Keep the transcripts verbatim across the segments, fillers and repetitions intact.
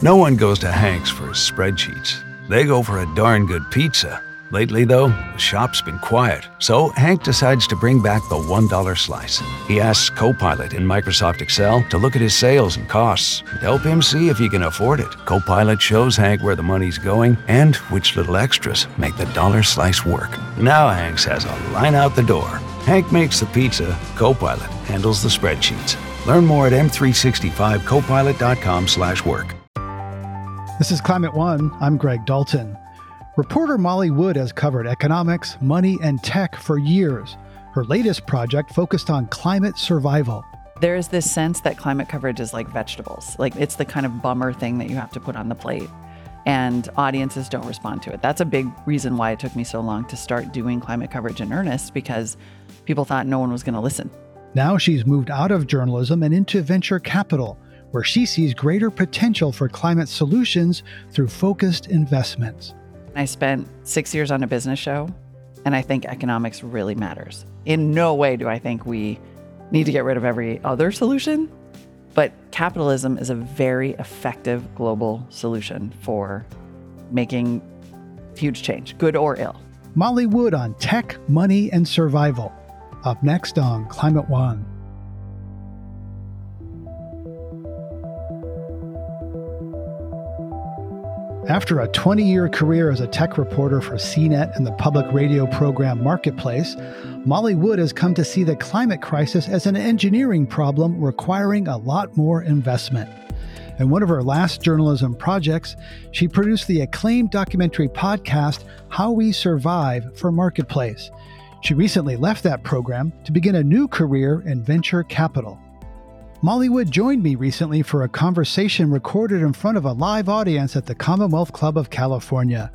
No one goes to Hank's for his spreadsheets. They go for a darn good pizza. Lately, though, the shop's been quiet, so Hank decides to bring back the one dollar slice. He asks Copilot in Microsoft Excel to look at his sales and costs and help him see if he can afford it. Copilot shows Hank where the money's going and which little extras make the dollar slice work. Now Hank has a line out the door. Hank makes the pizza, Copilot handles the spreadsheets. Learn more at m three sixty-five copilot dot com slash work. This is Climate One. I'm Greg Dalton. Reporter Molly Wood has covered economics, money, and tech for years. Her latest project focused on climate survival. There is this sense that climate coverage is like vegetables. Like it's the kind of bummer thing that you have to put on the plate. And audiences don't respond to it. That's a big reason why it took me so long to start doing climate coverage in earnest, because people thought no one was going to listen. Now she's moved out of journalism and into venture capital, where she sees greater potential for climate solutions through focused investments. I spent six years on a business show, and I think economics really matters. In no way do I think we need to get rid of every other solution, but capitalism is a very effective global solution for making huge change, good or ill. Molly Wood on tech, money, and survival. Up next on Climate One. After a twenty-year career as a tech reporter for C net and the public radio program Marketplace, Molly Wood has come to see the climate crisis as an engineering problem requiring a lot more investment. In one of her last journalism projects, she produced the acclaimed documentary podcast, How We Survive, for Marketplace. She recently left that program to begin a new career in venture capital. Molly Wood joined me recently for a conversation recorded in front of a live audience at the Commonwealth Club of California.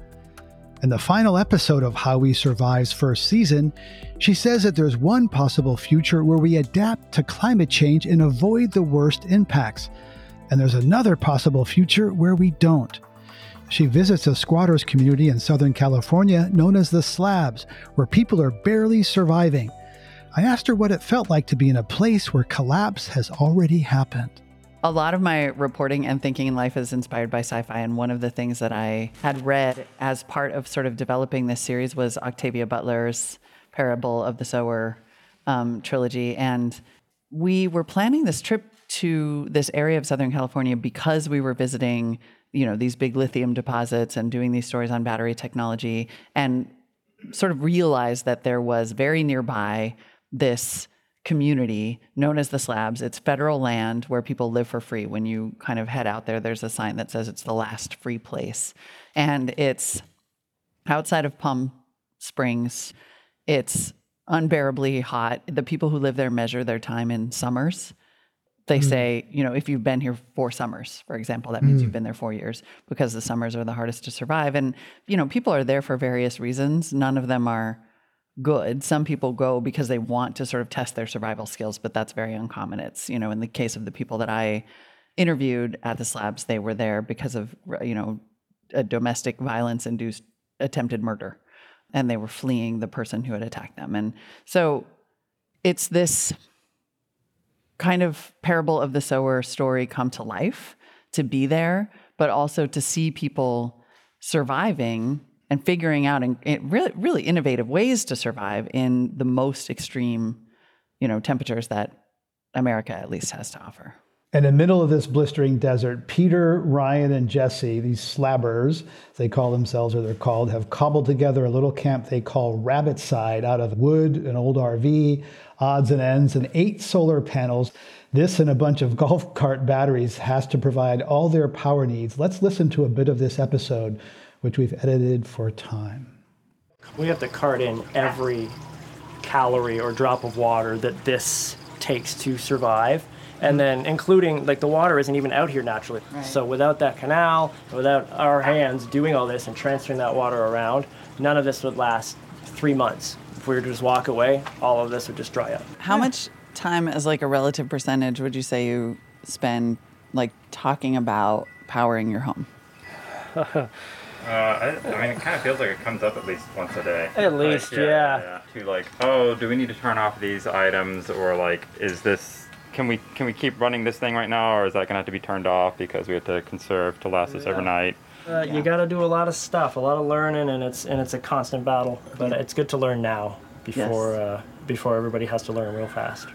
In the final episode of How We Survive's first season, she says that there's one possible future where we adapt to climate change and avoid the worst impacts. And there's another possible future where we don't. She visits a squatters community in Southern California known as the Slabs, where people are barely surviving. I asked her what it felt like to be in a place where collapse has already happened. A lot of my reporting and thinking in life is inspired by sci-fi, and one of the things that I had read as part of sort of developing this series was Octavia Butler's Parable of the Sower um, trilogy. And we were planning this trip to this area of Southern California because we were visiting, you know, these big lithium deposits and doing these stories on battery technology, and sort of realized that there was very nearby this community known as the Slabs. It's federal land where people live for free. When you kind of head out there, there's a sign that says it's the last free place. And it's outside of Palm Springs. It's unbearably hot. The people who live there measure their time in summers. They mm. say, you know, if you've been here four summers, for example, that means mm. you've been there four years, because the summers are the hardest to survive. And, you know, people are there for various reasons. None of them are good. Some people go because they want to sort of test their survival skills, but that's very uncommon. It's, you know, in the case of the people that I interviewed at the Slabs, they were there because of, you know, a domestic violence-induced attempted murder, and they were fleeing the person who had attacked them. And so it's this kind of parable of the sower story come to life, to be there, but also to see people surviving and figuring out and really, really innovative ways to survive in the most extreme, you know, temperatures that America at least has to offer. In the middle of this blistering desert, Peter, Ryan, and Jesse, these slabbers, they call themselves, or they're called, have cobbled together a little camp they call Rabbit Side out of wood, an old R V, odds and ends, and eight solar panels. This and a bunch of golf cart batteries has to provide all their power needs. Let's listen to a bit of this episode, which we've edited for time. We have to cart in every calorie or drop of water that this takes to survive. And then including, like, the water isn't even out here naturally. Right. So without that canal, without our hands doing all this and transferring that water around, none of this would last three months. If we were to just walk away, all of this would just dry up. How yeah. much time, as like a relative percentage, would you say you spend, like, talking about powering your home? Uh, I, I mean, it kind of feels like it comes up at least once a day. At like, least, yeah, yeah. yeah. To like, oh, do we need to turn off these items, or like, is this can we can we keep running this thing right now, or is that going to have to be turned off because we have to conserve to last us Yeah. overnight? Uh, Yeah. You got to do a lot of stuff, a lot of learning, and it's and it's a constant battle. But it's good to learn now before Yes. uh, before everybody has to learn real fast.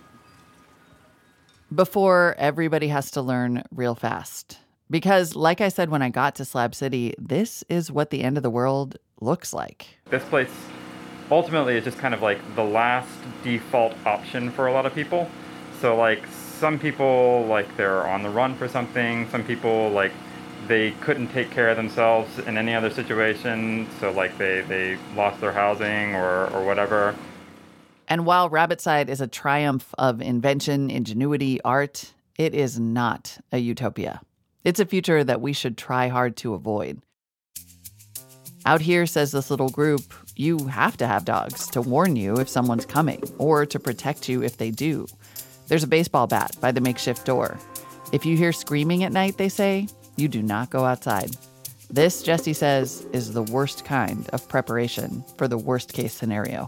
Before everybody has to learn real fast. Because, like I said when I got to Slab City, this is what the end of the world looks like. This place ultimately is just kind of like the last default option for a lot of people. So like some people, like they're on the run for something. Some people, like they couldn't take care of themselves in any other situation. So like they, they lost their housing or, or whatever. And while Rabbitside is a triumph of invention, ingenuity, art, it is not a utopia. It's a future that we should try hard to avoid. Out here, says this little group, you have to have dogs to warn you if someone's coming or to protect you if they do. There's a baseball bat by the makeshift door. If you hear screaming at night, they say, you do not go outside. This, Jesse says, is the worst kind of preparation for the worst case scenario.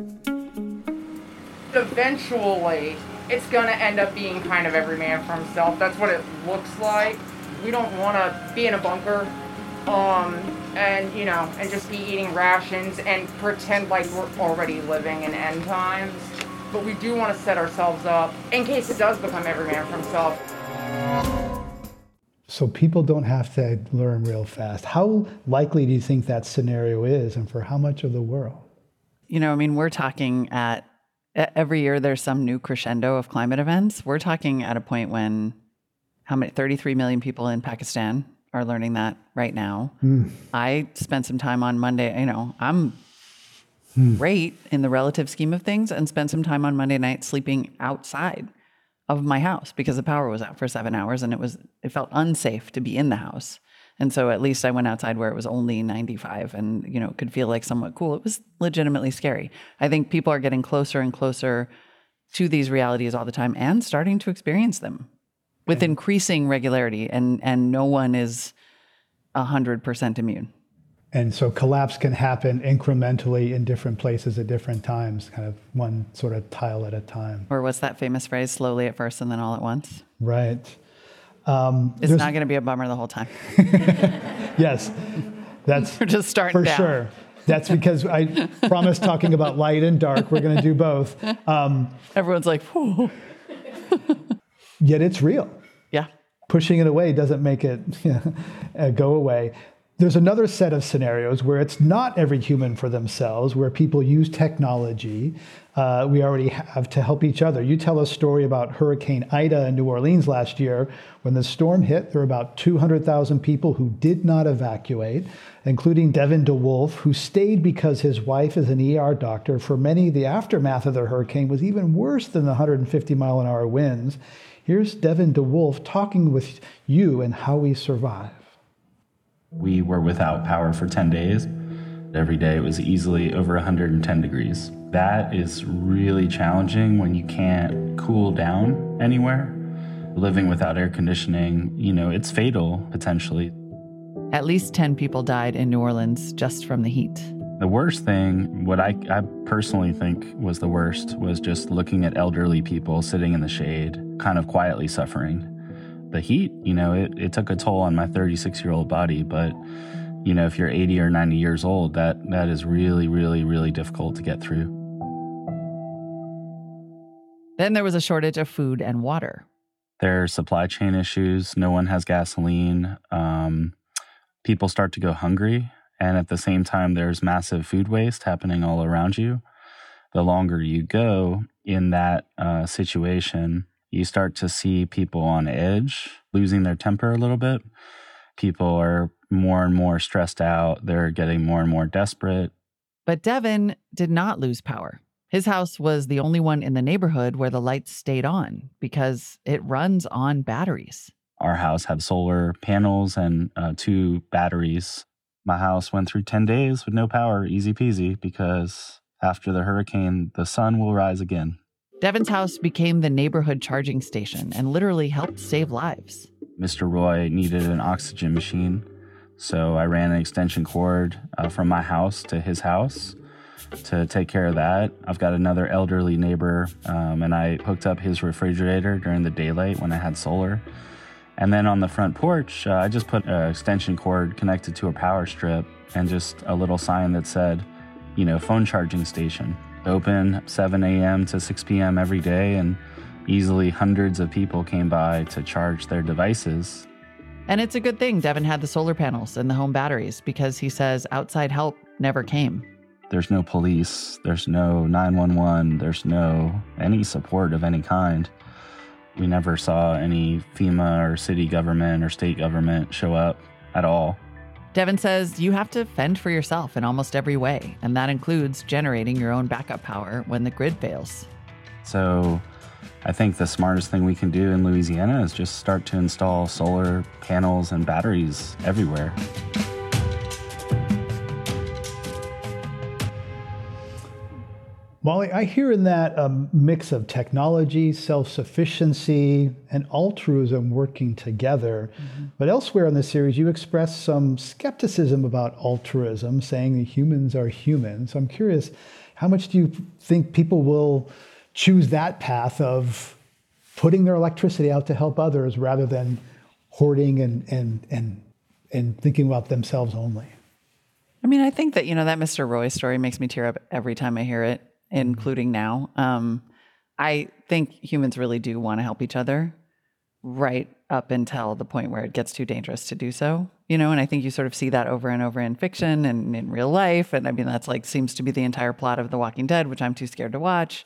Eventually, it's going to end up being kind of every man for himself. That's what it looks like. We don't want to be in a bunker um, and, you know, and just be eating rations and pretend like we're already living in end times. But we do want to set ourselves up in case it does become every man for himself. So people don't have to learn real fast. How likely do you think that scenario is, and for how much of the world? You know, I mean, we're talking at, every year there's some new crescendo of climate events. We're talking at a point when, how many, thirty-three million people in Pakistan are learning that right now. Mm. I spent some time on Monday, you know, I'm mm. great in the relative scheme of things, and spent some time on Monday night sleeping outside of my house because the power was out for seven hours and it was, it felt unsafe to be in the house. And so at least I went outside where it was only ninety-five and, you know, could feel like somewhat cool. It was legitimately scary. I think people are getting closer and closer to these realities all the time and starting to experience them with yeah. increasing regularity, and, and no one is one hundred percent immune. And so collapse can happen incrementally in different places at different times, kind of one sort of tile at a time. Or what's that famous phrase, slowly at first and then all at once? Right. Um, it's not going to be a bummer the whole time. Yes, that's We're just starting for down. sure. That's because I promised talking about light and dark. We're going to do both. Um, Everyone's like, whew. Yet it's real. Yeah. Pushing it away doesn't make it uh, go away. There's another set of scenarios where it's not every human for themselves, where people use technology uh, we already have to help each other. You tell a story about Hurricane Ida in New Orleans last year. When the storm hit, there were about two hundred thousand people who did not evacuate, including Devin DeWolf, who stayed because his wife is an E R doctor. For many, the aftermath of the hurricane was even worse than the one hundred fifty mile an hour winds. Here's Devin DeWolf talking with you and how we survive. We were without power for ten days. Every day it was easily over one hundred ten degrees. That is really challenging when you can't cool down anywhere. Living without air conditioning, you know, it's fatal potentially. At least ten people died in New Orleans just from the heat. The worst thing, what I, I personally think was the worst, was just looking at elderly people sitting in the shade, kind of quietly suffering. The heat, you know, it, it took a toll on my thirty-six-year-old body, but, you know, if you're eighty or ninety years old, that that is really, really, really difficult to get through. Then there was a shortage of food and water. There are supply chain issues. No one has gasoline. Um, people start to go hungry. And at the same time, there's massive food waste happening all around you. The longer you go in that uh, situation, you start to see people on edge, losing their temper a little bit. People are more and more stressed out. They're getting more and more desperate. But Devin did not lose power. His house was the only one in the neighborhood where the lights stayed on because it runs on batteries. Our house had solar panels and uh, two batteries. My house went through ten days with no power, easy peasy, because after the hurricane, the sun will rise again. Devin's house became the neighborhood charging station and literally helped save lives. Mister Roy needed an oxygen machine, so I ran an extension cord uh, from my house to his house. to take care of that. I've got another elderly neighbor, um, and I hooked up his refrigerator during the daylight when I had solar. And then on the front porch, uh, I just put an extension cord connected to a power strip and just a little sign that said, you know, phone charging station. Open seven a.m. to six p.m. every day, and easily hundreds of people came by to charge their devices. And it's a good thing Devin had the solar panels and the home batteries, because he says outside help never came. There's no police, there's no nine one one, there's no any support of any kind. We never saw any FEMA or city government or state government show up at all. Devin says you have to fend for yourself in almost every way, and that includes generating your own backup power when the grid fails. So I think the smartest thing we can do in Louisiana is just start to install solar panels and batteries everywhere. Molly, I hear in that a mix of technology, self-sufficiency, and altruism working together. Mm-hmm. But elsewhere in the series, you express some skepticism about altruism, saying that humans are human. So I'm curious, how much do you think people will choose that path of putting their electricity out to help others rather than hoarding and and and and thinking about themselves only? I mean, I think that, you know, that Mister Roy story makes me tear up every time I hear it, including now. Um, I think humans really do want to help each other right up until the point where it gets too dangerous to do so, you know, and I think you sort of see that over and over in fiction and in real life. And I mean, that's like, seems to be the entire plot of The Walking Dead, which I'm too scared to watch.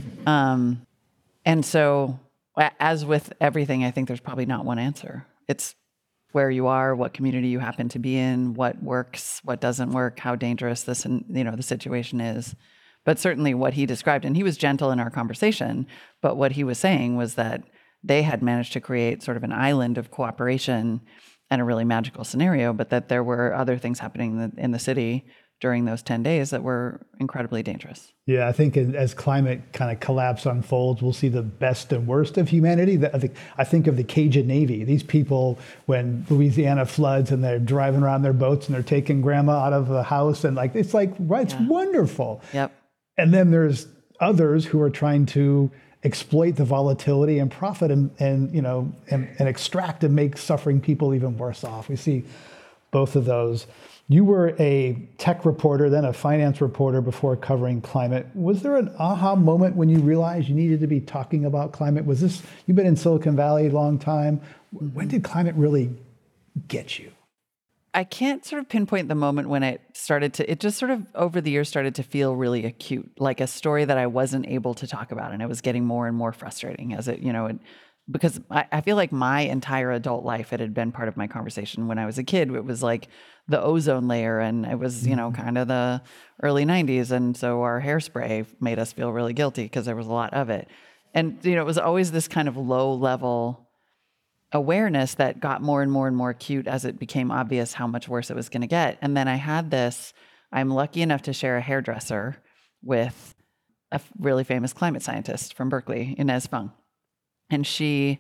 um, and so as with everything, I think there's probably not one answer. It's where you are, what community you happen to be in, what works, what doesn't work, how dangerous this, you know, the situation is. But certainly what he described, and he was gentle in our conversation, but what he was saying was that they had managed to create sort of an island of cooperation and a really magical scenario, but that there were other things happening in the, in the city during those ten days that were incredibly dangerous. Yeah, I think as climate kind of collapse unfolds, we'll see the best and worst of humanity. I think, I think of the Cajun Navy. These people, when Louisiana floods and they're driving around their boats and they're taking grandma out of the house, and like, it's like, right, it's yeah. wonderful. Yep. And then there's others who are trying to exploit the volatility and profit and, and you know, and, and extract and make suffering people even worse off. We see both of those. You were a tech reporter, then a finance reporter before covering climate. Was there an aha moment when you realized you needed to be talking about climate? Was this, you've been in Silicon Valley a long time. When did climate really get you? I can't sort of pinpoint the moment when it started to, it just sort of over the years started to feel really acute, like a story that I wasn't able to talk about. And it was getting more and more frustrating as it, you know, it, because I, I feel like my entire adult life, it had been part of my conversation. When I was a kid, it was like the ozone layer, and it was, you know, kind of the early nineties. And so our hairspray made us feel really guilty because there was a lot of it. And, you know, it was always this kind of low level awareness that got more and more and more acute as it became obvious how much worse it was going to get. And then I had this, I'm lucky enough to share a hairdresser with a really famous climate scientist from Berkeley, Inez Fung. And she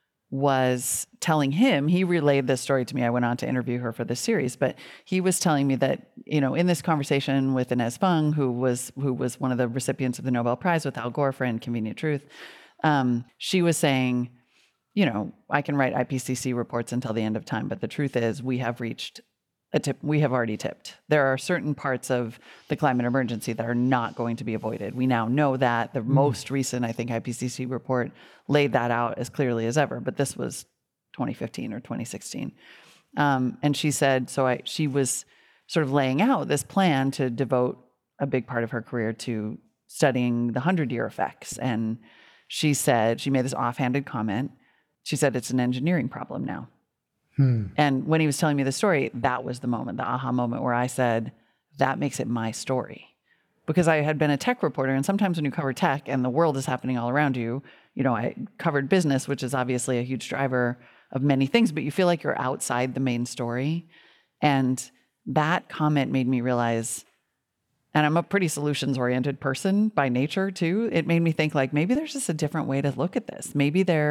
was telling him, he relayed this story to me. I went on to interview her for this series, but he was telling me that, you know, in this conversation with Inez Fung, who was, who was one of the recipients of the Nobel Prize with Al Gore for Inconvenient Truth, um, she was saying, you know, I can write I P C C reports until the end of time, but the truth is we have reached a tip. We have already tipped. There are certain parts of the climate emergency that are not going to be avoided. We now know that. The mm. most recent, I think, I P C C report laid that out as clearly as ever, but this was twenty fifteen or twenty sixteen. Um, and she said, so I, she was sort of laying out this plan to devote a big part of her career to studying the hundred-year effects. And she said, she made this offhanded comment. She said, it's an engineering problem now. Hmm. And when he was telling me the story, that was the moment, the aha moment where I said, that makes it my story. Because I had been a tech reporter, and sometimes when you cover tech and the world is happening all around you, you know, I covered business, which is obviously a huge driver of many things, but you feel like you're outside the main story. And that comment made me realize, and I'm a pretty solutions-oriented person by nature too, it made me think like, maybe there's just a different way to look at this. Maybe there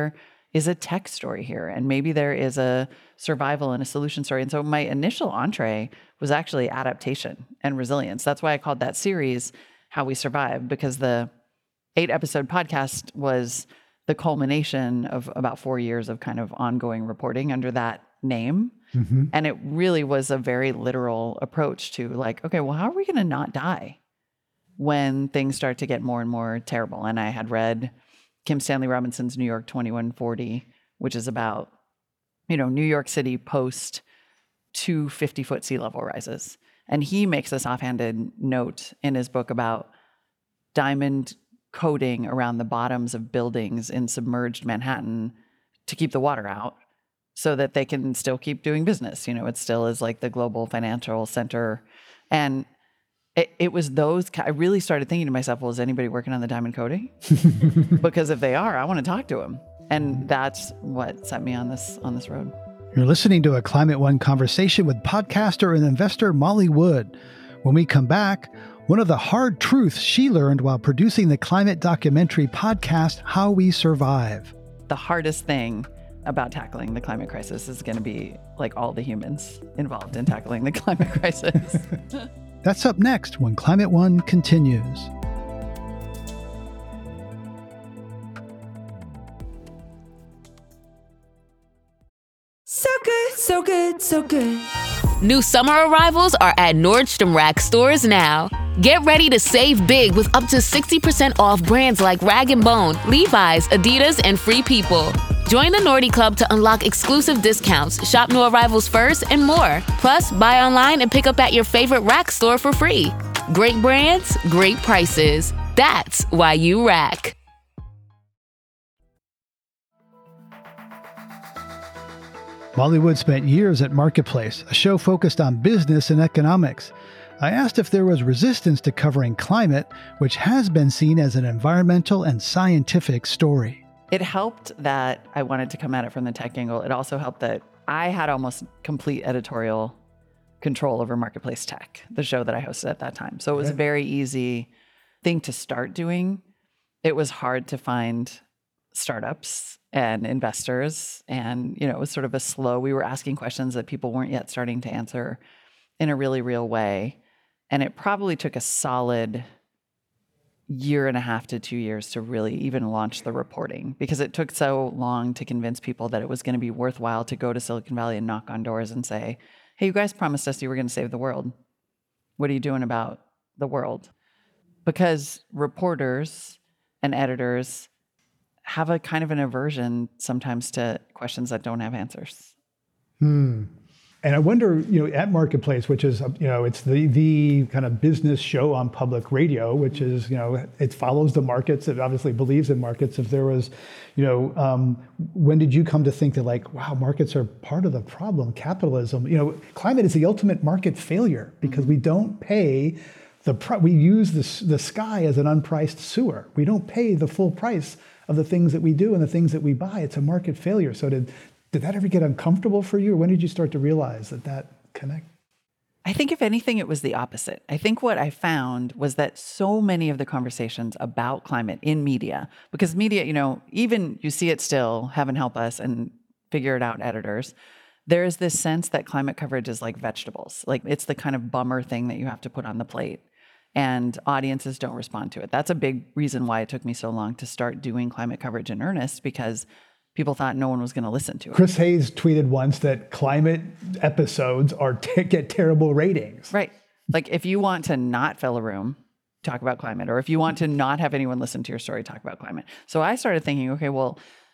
is a tech story here, and maybe there is a survival and a solution story. And so my initial entree was actually adaptation and resilience. That's why I called that series How We Survive, because the eight episode podcast was the culmination of about four years of kind of ongoing reporting under that name. Mm-hmm. And it really was a very literal approach to like, okay, well, how are we going to not die when things start to get more and more terrible? And I had read Kim Stanley Robinson's New York twenty-one forty, which is about, you know, New York City post two fifty foot sea level rises. And he makes this offhanded note in his book about diamond coating around the bottoms of buildings in submerged Manhattan to keep the water out so that they can still keep doing business. You know, it still is like the global financial center. And it, it was those, I really started thinking to myself, well, is anybody working on the diamond coating? Because if they are, I want to talk to them. And that's what set me on this, on this road. You're listening to a Climate One conversation with podcaster and investor Molly Wood. When we come back, one of the hard truths she learned while producing the climate documentary podcast, How We Survive. The hardest thing about tackling the climate crisis is going to be like all the humans involved in tackling the climate crisis. That's up next when Climate One continues. So good, so good, so good. New summer arrivals are at Nordstrom Rack stores now. Get ready to save big with up to sixty percent off brands like Rag and Bone, Levi's, Adidas, and Free People. Join the Nordy Club to unlock exclusive discounts, shop new arrivals first, and more. Plus, buy online and pick up at your favorite Rack store for free. Great brands, great prices. That's why you Rack. Molly Wood spent years at Marketplace, a show focused on business and economics. I asked if there was resistance to covering climate, which has been seen as an environmental and scientific story. It helped that I wanted to come at it from the tech angle. It also helped that I had almost complete editorial control over Marketplace Tech, the show that I hosted at that time. So it was a very easy thing to start doing. It was hard to find startups and investors. And, you know, it was sort of a slow, we were asking questions that people weren't yet starting to answer in a really real way. And it probably took a solid year and a half to two years to really even launch the reporting, because it took so long to convince people that it was going to be worthwhile to go to Silicon Valley and knock on doors and say, hey, you guys promised us you were going to save the world. What are you doing about the world? Because reporters and editors have a kind of an aversion sometimes to questions that don't have answers. Hmm. And I wonder, you know, at Marketplace, which is, you know, it's the the kind of business show on public radio, which is, you know, it follows the markets. It obviously believes in markets. If there was, you know, um, when did you come to think that, like, wow, markets are part of the problem? Capitalism, you know, climate is the ultimate market failure because we don't pay the pri- we use the the sky as an unpriced sewer. We don't pay the full price of the things that we do and the things that we buy. It's a market failure. So did did that ever get uncomfortable for you? Or when did you start to realize that that connect? I think if anything, it was the opposite. I think what I found was that so many of the conversations about climate in media, because media, you know, even you see it still, heaven help us and figure it out editors, there is this sense that climate coverage is like vegetables. Like it's the kind of bummer thing that you have to put on the plate. And audiences don't respond to it. That's a big reason why it took me so long to start doing climate coverage in earnest, because people thought no one was going to listen to it. Chris Hayes tweeted once that climate episodes are t- get terrible ratings. Right. Like if you want to not fill a room, talk about climate, or if you want to not have anyone listen to your story, talk about climate. So I started thinking, okay, well,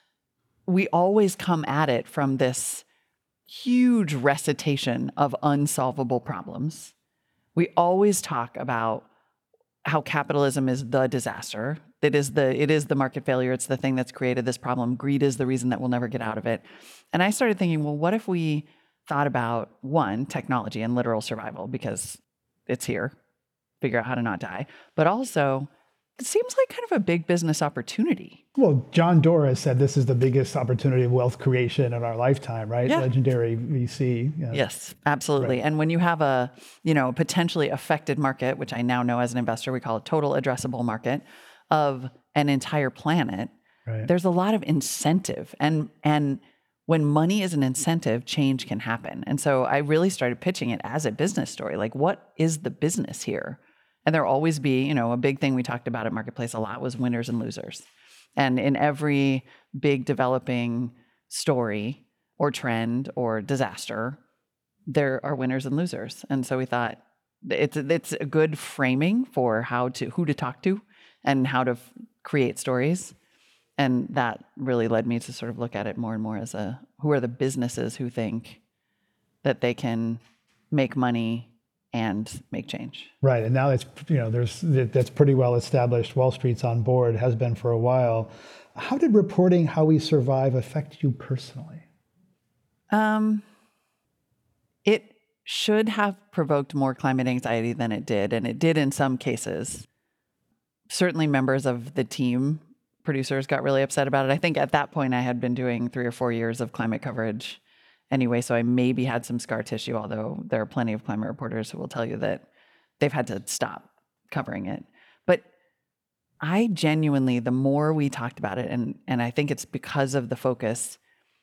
we always come at it from this huge recitation of unsolvable problems. We always talk about how capitalism is the disaster. It is the it is the market failure. It's the thing that's created this problem. Greed is the reason that we'll never get out of it. And I started thinking, well, what if we thought about, one, technology and literal survival, because it's here, figure out how to not die, but also it seems like kind of a big business opportunity. Well, John Doerr has said this is the biggest opportunity of wealth creation in our lifetime, right? Yeah. Legendary V C. Yeah. Yes, absolutely. Right. And when you have a, you know, potentially affected market, which I now know as an investor, we call a total addressable market of an entire planet, Right. there's a lot of incentive. And and when money is an incentive, change can happen. And so I really started pitching it as a business story. Like, what is the business here? And there'll always be, you know, a big thing we talked about at Marketplace a lot was winners and losers. And in every big developing story or trend or disaster, there are winners and losers. And so we thought it's it's a good framing for how to who to talk to and how to f- create stories. And that really led me to sort of look at it more and more as a who are the businesses who think that they can make money and make change. Right. And now it's, you know, there's that's pretty well established. Wall Street's on board, has been for a while. How did reporting How We Survive affect you personally? Um, it should have provoked more climate anxiety than it did, and it did in some cases. Certainly members of the team, producers, got really upset about it. I think at that point I had been doing three or four years of climate coverage anyway, so I maybe had some scar tissue, although there are plenty of climate reporters who will tell you that they've had to stop covering it. But I genuinely, the more we talked about it, and, and I think it's because of the focus,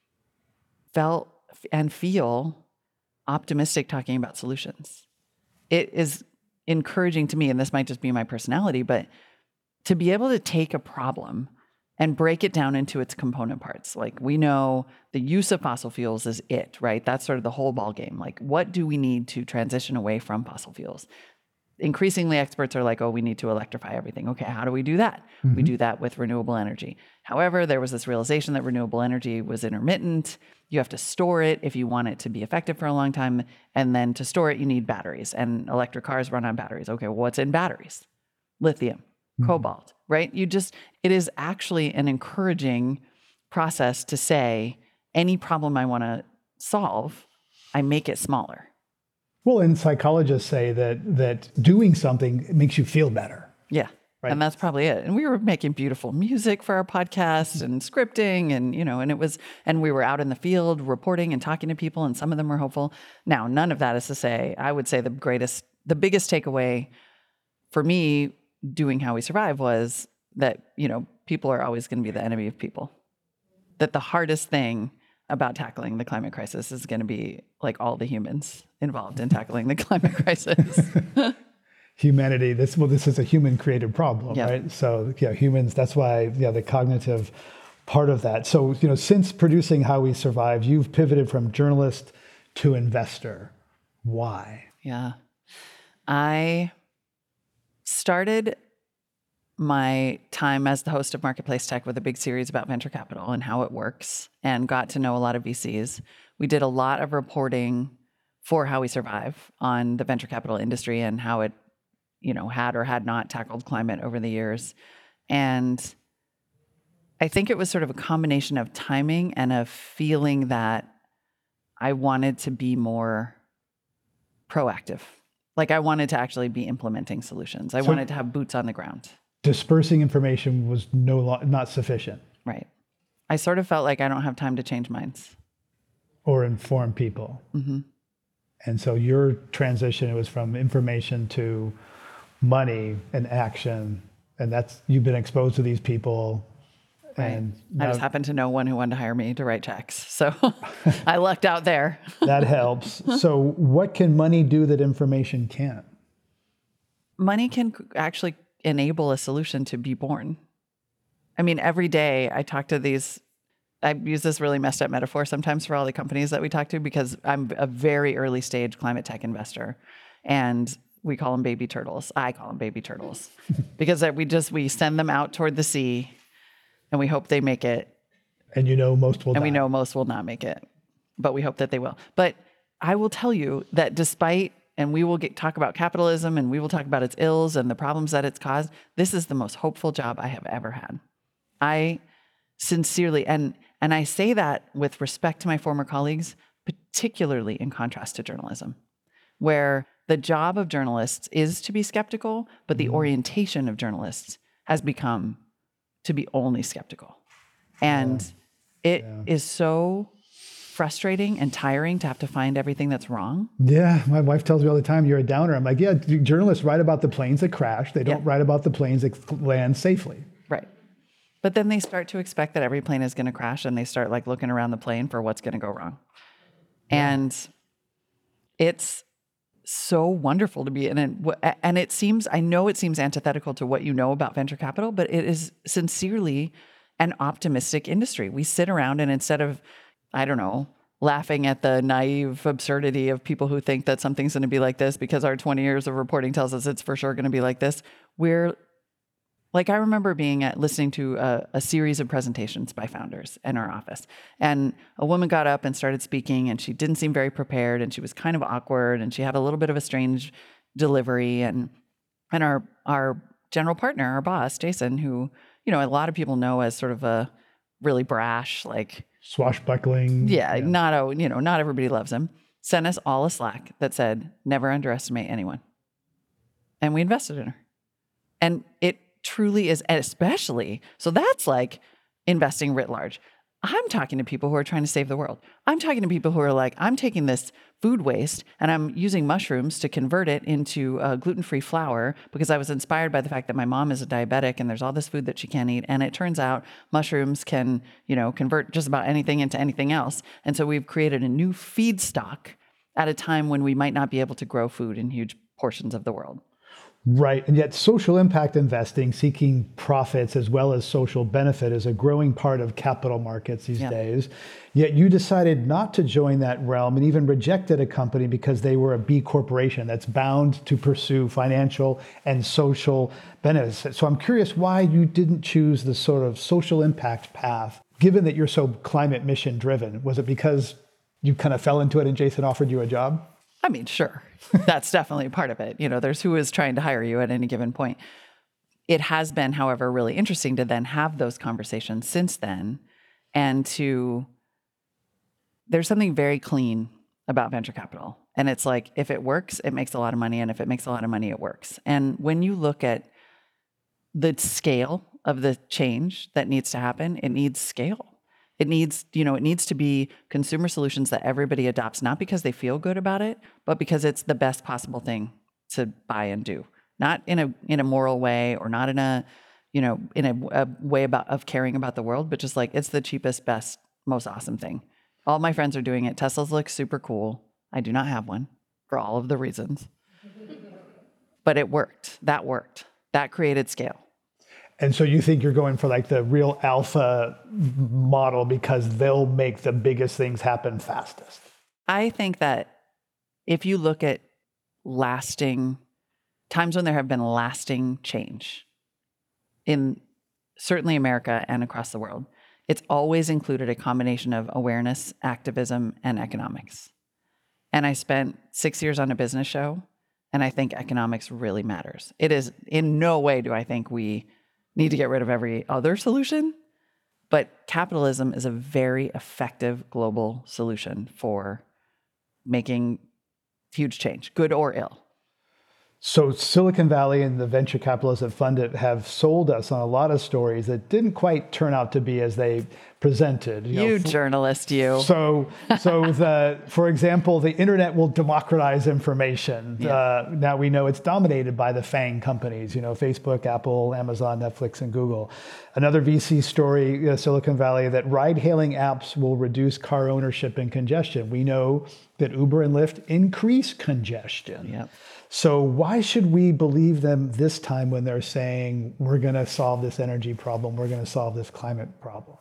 felt and feel optimistic talking about solutions. It is encouraging to me, and this might just be my personality, but to be able to take a problem and break it down into its component parts. Like, we know the use of fossil fuels is it, right? That's sort of the whole ball game. Like, what do we need to transition away from fossil fuels? Increasingly, experts are like, oh, we need to electrify everything. Okay, how do we do that? Mm-hmm. We do that with renewable energy. However, there was this realization that renewable energy was intermittent. You have to store it if you want it to be effective for a long time. And then to store it, you need batteries. And electric cars run on batteries. Okay, well, what's in batteries? Lithium, mm-hmm. cobalt, right? You just, it is actually an encouraging process to say, any problem I want to solve, I make it smaller. Well, and psychologists say that that doing something makes you feel better. Yeah. Right. And that's probably it. And we were making beautiful music for our podcast and scripting and, you know, and it was, and we were out in the field reporting and talking to people, and some of them were hopeful. Now, none of that is to say, I would say the greatest, the biggest takeaway for me doing How We Survive was that, you know, people are always going to be the enemy of people. That the hardest thing about tackling the climate crisis is going to be like all the humans involved in tackling the climate crisis. Humanity, this well, this is a human created problem, yep. right? So yeah, humans, that's why yeah, the cognitive part of that. So, you know, since producing How We Survive, you've pivoted from journalist to investor. Why? Yeah. I started my time as the host of Marketplace Tech with a big series about venture capital and how it works, and got to know a lot of V Cs. We did a lot of reporting for How We Survive on the venture capital industry and how it, you know, had or had not tackled climate over the years. And I think it was sort of a combination of timing and a feeling that I wanted to be more proactive. Like, I wanted to actually be implementing solutions. I so wanted to have boots on the ground. Dispersing information was no lo- not sufficient. Right. I sort of felt like I don't have time to change minds. Or inform people. Mm-hmm. And so your transition, it was from information to money and action. And that's, you've been exposed to these people. Right. And I just happened to know one who wanted to hire me to write checks. So I lucked out there. That helps. So what can money do that information can't? Money can actually enable a solution to be born. I mean, every day I talk to these, I use this really messed up metaphor sometimes for all the companies that we talk to, because I'm a very early stage climate tech investor, and we call them baby turtles. I call them baby turtles because we just, we send them out toward the sea and we hope they make it. And you know, most will And die. we know most will not make it, but we hope that they will. But I will tell you that despite, and we will get, talk about capitalism, and we will talk about its ills and the problems that it's caused, this is the most hopeful job I have ever had. I sincerely, and and I say that with respect to my former colleagues, particularly in contrast to journalism, where the job of journalists is to be skeptical, but the mm-hmm. orientation of journalists has become to be only skeptical. And yeah. it yeah. is so frustrating and tiring to have to find everything that's wrong. Yeah, my wife tells me all the time, you're a downer. I'm like, yeah, journalists write about the planes that crash. They don't yeah. write about the planes that land safely. Right. But then they start to expect that every plane is going to crash, and they start like looking around the plane for what's going to go wrong. Yeah. And it's so wonderful to be in it. And it seems, I know it seems antithetical to what you know about venture capital, but it is sincerely an optimistic industry. We sit around and instead of, I don't know, laughing at the naive absurdity of people who think that something's going to be like this because our twenty years of reporting tells us it's for sure going to be like this, we're like, I remember being at listening to a, a series of presentations by founders in our office. And a woman got up and started speaking, and she didn't seem very prepared, and she was kind of awkward, and she had a little bit of a strange delivery. And and our our general partner, our boss, Jason, who, you know, a lot of people know as sort of a really brash, like swashbuckling. Yeah, yeah. not a, you know, not everybody loves him. Sent us all a Slack that said, never underestimate anyone. And we invested in her. And it truly is, especially, so that's like investing writ large. I'm talking to people who are trying to save the world. I'm talking to people who are like, I'm taking this food waste and I'm using mushrooms to convert it into uh, gluten-free flour because I was inspired by the fact that my mom is a diabetic and there's all this food that she can't eat. And it turns out mushrooms can, you know, convert just about anything into anything else. And so we've created a new feedstock at a time when we might not be able to grow food in huge portions of the world. Right. And yet social impact investing, seeking profits as well as social benefit, is a growing part of capital markets these yeah. days. Yet you decided not to join that realm and even rejected a company because they were a B corporation that's bound to pursue financial and social benefits. So I'm curious why you didn't choose the sort of social impact path, given that you're so climate mission driven. Was it because you kind of fell into it and Jason offered you a job? I mean, sure. That's definitely part of it. You know, there's who is trying to hire you at any given point. It has been, however, really interesting to then have those conversations since then and to, there's something very clean about venture capital. And it's like, if it works, it makes a lot of money. And if it makes a lot of money, it works. And when you look at the scale of the change that needs to happen, it needs scale. It needs, you know, it needs to be consumer solutions that everybody adopts, not because they feel good about it, but because it's the best possible thing to buy and do. Not in a in a moral way or not in a, you know, in a, a way about of caring about the world, but just like it's the cheapest, best, most awesome thing. All my friends are doing it. Teslas look super cool. I do not have one for all of the reasons. But it worked. That worked. That created scale. And so you think you're going for like the real alpha model because they'll make the biggest things happen fastest? I think that if you look at lasting, times when there have been lasting change in certainly America and across the world, it's always included a combination of awareness, activism, and economics. And I spent six years on a business show, and I think economics really matters. It is, in no way do I think we need to get rid of every other solution, but capitalism is a very effective global solution for making huge change, good or ill. So Silicon Valley and the venture capitalists that fund it have sold us on a lot of stories that didn't quite turn out to be as they presented. You, you know, journalist, you. So, so the, for example, the internet will democratize information. Yeah. Uh, now we know it's dominated by the FANG companies, you know, Facebook, Apple, Amazon, Netflix, and Google. Another V C story, uh, Silicon Valley, that ride-hailing apps will reduce car ownership and congestion. We know that Uber and Lyft increase congestion. Yep. So why should we believe them this time when they're saying, we're going to solve this energy problem, we're going to solve this climate problem?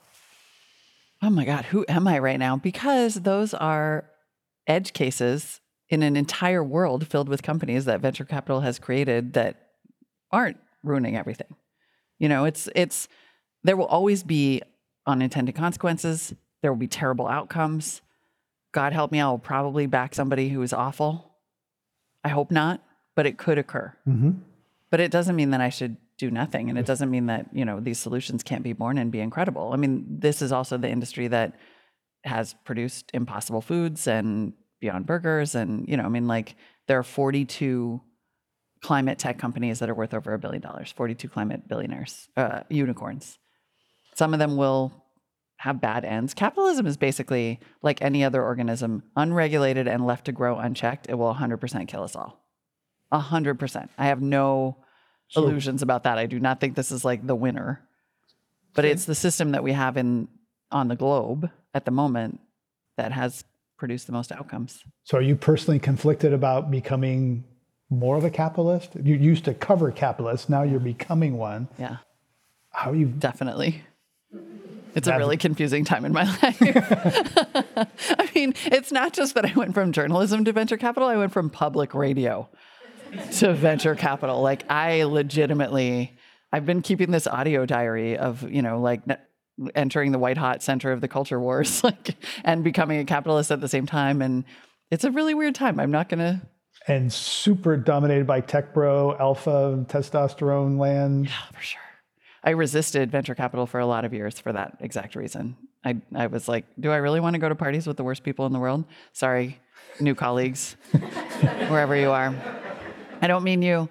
Oh my God, who am I right now? Because those are edge cases in an entire world filled with companies that venture capital has created that aren't ruining everything. You know, it's, it's, there will always be unintended consequences. There will be terrible outcomes. God help me, I will probably back somebody who is awful. I hope not, but it could occur. Mm-hmm. But it doesn't mean that I should do nothing. And it doesn't mean that, you know, these solutions can't be born and be incredible. I mean, this is also the industry that has produced Impossible Foods and Beyond Burgers. And, you know, I mean, like there are forty-two climate tech companies that are worth over a billion dollars, forty-two climate billionaires, uh, unicorns. Some of them will have bad ends. Capitalism is basically like any other organism, unregulated and left to grow unchecked. It will one hundred percent kill us all. one hundred percent. I have no so, illusions about that. I do not think this is like the winner. But it's the system that we have in on the globe at the moment that has produced the most outcomes. So are you personally conflicted about becoming more of a capitalist? You used to cover capitalists, now you're becoming one. Yeah. How are you? Definitely. It's a really confusing time in my life. I mean, it's not just that I went from journalism to venture capital, I went from public radio to venture capital. Like I legitimately, I've been keeping this audio diary of, you know, like entering the white hot center of the culture wars, like, and becoming a capitalist at the same time. And it's a really weird time. I'm not going to. And super dominated by tech bro, alpha, testosterone land. Yeah, for sure. I resisted venture capital for a lot of years for that exact reason. I, I was like, do I really want to go to parties with the worst people in the world? Sorry, new colleagues, wherever you are. I don't mean you.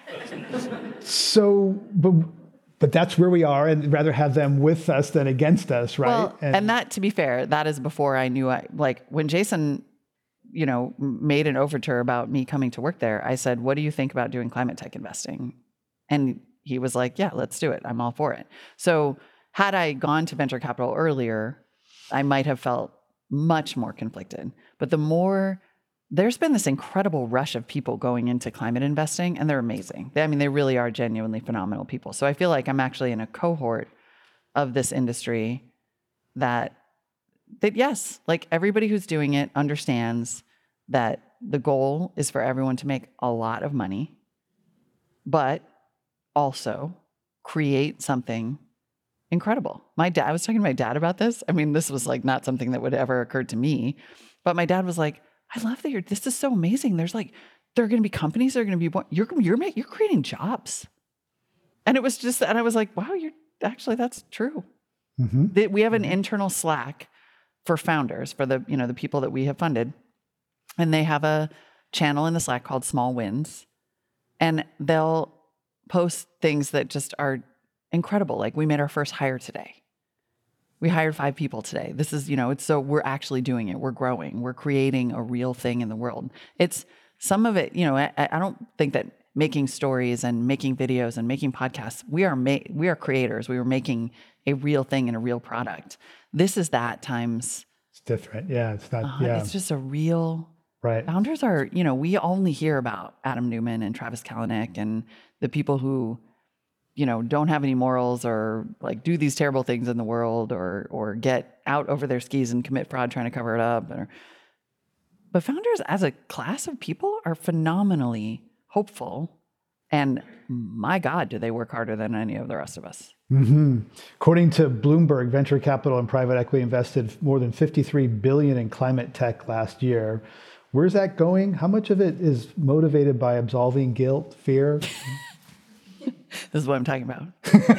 So, but, but that's where we are, and rather have them with us than against us, right? Well, and, and that, to be fair, that is before I knew, I like when Jason, you know, made an overture about me coming to work there, I said, what do you think about doing climate tech investing? And he was like, yeah, let's do it. I'm all for it. So had I gone to venture capital earlier, I might have felt much more conflicted. But the more, there's been this incredible rush of people going into climate investing, and they're amazing. They, I mean, they really are genuinely phenomenal people. So I feel like I'm actually in a cohort of this industry that, that yes, like everybody who's doing it understands that the goal is for everyone to make a lot of money, but also create something incredible. My dad, I was talking to my dad about this. I mean, this was like not something that would ever occur to me, but my dad was like, I love that you're, this is so amazing. There's like, there are going to be companies that are going to be born. You're, you're, you're creating jobs. And it was just, and I was like, wow, you're actually, that's true. Mm-hmm. We have an internal Slack for founders, for the, you know, the people that we have funded. And they have a channel in the Slack called Small Wins. And they'll post things that just are incredible. Like we made our first hire today. We hired five people today. This is, you know, it's so we're actually doing it. We're growing. We're creating a real thing in the world. It's some of it, you know, I, I don't think that making stories and making videos and making podcasts, we are ma- we are creators. We are making a real thing and a real product. This is that times. It's different. Yeah. It's not, uh, yeah. It's just a real, right. Founders are, you know, we only hear about Adam Newman and Travis Kalanick and the people who, you know, don't have any morals or like do these terrible things in the world or or get out over their skis and commit fraud trying to cover it up. Or, but founders as a class of people are phenomenally hopeful. And my God, do they work harder than any of the rest of us. Mm-hmm. According to Bloomberg, venture capital and private equity invested more than fifty-three billion dollars in climate tech last year. Where's that going? How much of it is motivated by absolving guilt, fear? This is what I'm talking about.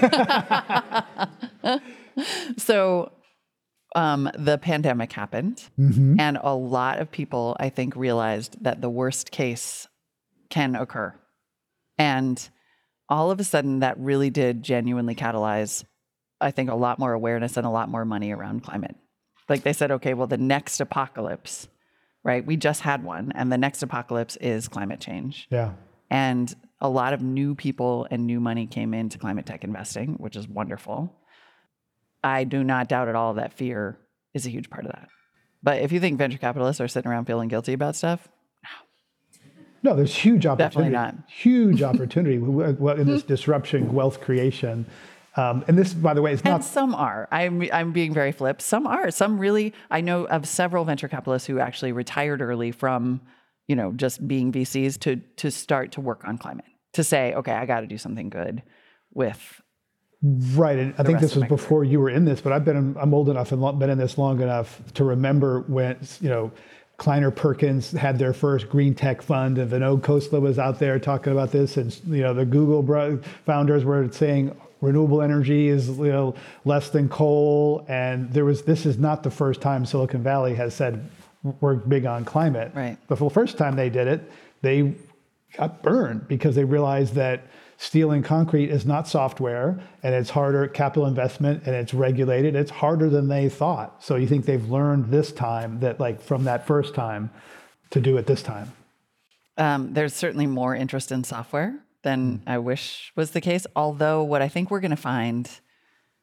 So um, the pandemic happened, mm-hmm. and a lot of people, I think, realized that the worst case can occur. And all of a sudden, that really did genuinely catalyze, I think, a lot more awareness and a lot more money around climate. Like they said, okay, well, the next apocalypse, right? We just had one, and the next apocalypse is climate change. Yeah. And a lot of new people and new money came into climate tech investing, which is wonderful. I do not doubt at all that fear is a huge part of that. But if you think venture capitalists are sitting around feeling guilty about stuff, no. No, there's huge opportunity. Definitely not. Huge opportunity in this disruption, wealth creation. Um, and this, by the way, is not... And some are. I'm, I'm being very flip. Some are. Some really... I know of several venture capitalists who actually retired early from, you know, just being V Cs to to start to work on climate. To say, okay, I got to do something good with... Right, and I think this was before you were in this, but I've been in, I'm old enough and been in this long enough to remember when, you know, Kleiner Perkins had their first green tech fund, and Vinod Khosla was out there talking about this, and you know the Google bro- founders were saying renewable energy is, you know, less than coal, and there was this is not the first time Silicon Valley has said we're big on climate. Right. But for the first time they did it, they got burned because they realized that steel and concrete is not software, and it's harder capital investment, and it's regulated. It's harder than they thought. So you think they've learned this time that, like, from that first time to do it this time? Um, there's certainly more interest in software than I wish was the case. Although what I think we're going to find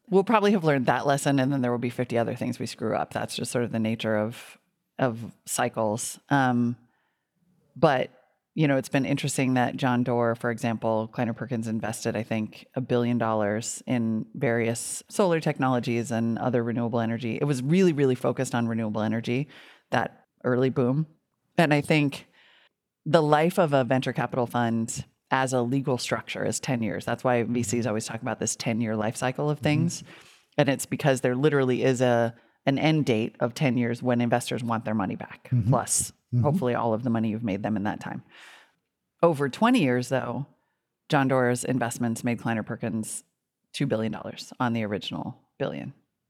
we'll probably have learned that lesson, and then there will be fifty other things we screw up. That's just sort of the nature of of cycles. Um, but, you know, it's been interesting that John Doerr, for example, Kleiner Perkins invested, I think, a billion dollars in various solar technologies and other renewable energy. It was really, really focused on renewable energy, that early boom. And I think the life of a venture capital fund as a legal structure is ten years. That's why V Cs always talk about this ten-year life cycle of things. Mm-hmm. And it's because there literally is a an end date of ten years when investors want their money back, mm-hmm. plus mm-hmm. hopefully all of the money you've made them in that time. Over twenty years, though, John Doerr's investments made Kleiner Perkins two billion dollars on the original billion.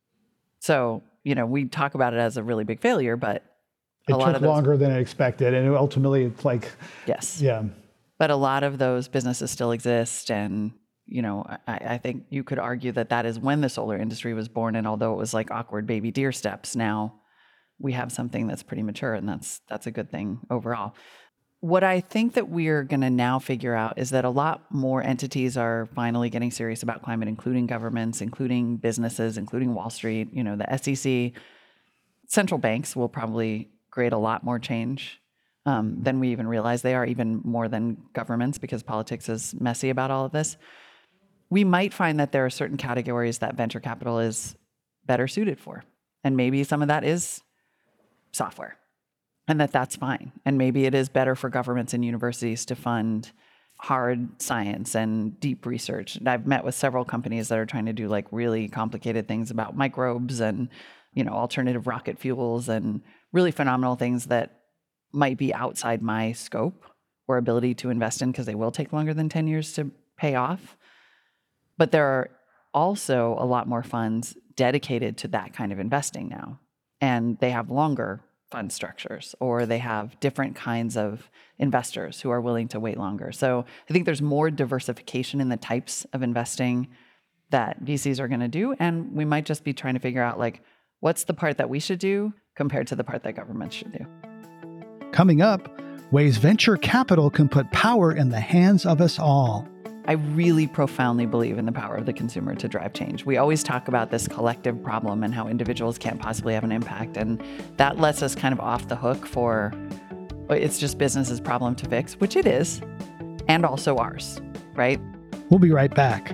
So, you know, we talk about it as a really big failure, but it a lot took of those, longer than expected. And ultimately, it's like, yes. Yeah. But a lot of those businesses still exist. And, you know, I, I think you could argue that that is when the solar industry was born. And although it was like awkward baby deer steps, now we have something that's pretty mature, and that's that's a good thing overall. What I think that we're going to now figure out is that a lot more entities are finally getting serious about climate, including governments, including businesses, including Wall Street. You know, the S E C, central banks will probably create a lot more change um, than we even realize they are, even more than governments, because politics is messy about all of this. We might find that there are certain categories that venture capital is better suited for. And maybe some of that is software, and that that's fine. And maybe it is better for governments and universities to fund hard science and deep research. And I've met with several companies that are trying to do like really complicated things about microbes and, you know, alternative rocket fuels and really phenomenal things that might be outside my scope or ability to invest in, because they will take longer than ten years to pay off. But there are also a lot more funds dedicated to that kind of investing now. And they have longer fund structures, or they have different kinds of investors who are willing to wait longer. So I think there's more diversification in the types of investing that V Cs are going to do. And we might just be trying to figure out, like, what's the part that we should do compared to the part that governments should do. Coming up, ways venture capital can put power in the hands of us all. I really profoundly believe in the power of the consumer to drive change. We always talk about this collective problem and how individuals can't possibly have an impact. And that lets us kind of off the hook for, it's just business's problem to fix, which it is, and also ours, right? We'll be right back.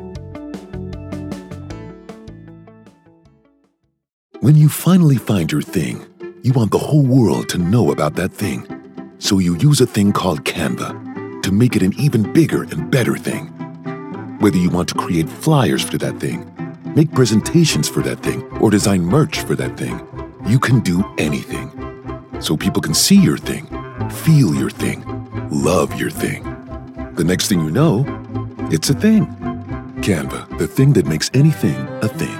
When you finally find your thing, you want the whole world to know about that thing. So you use a thing called Canva to make it an even bigger and better thing. Whether you want to create flyers for that thing, make presentations for that thing, or design merch for that thing, you can do anything. So people can see your thing, feel your thing, love your thing. The next thing you know, it's a thing. Canva, the thing that makes anything a thing.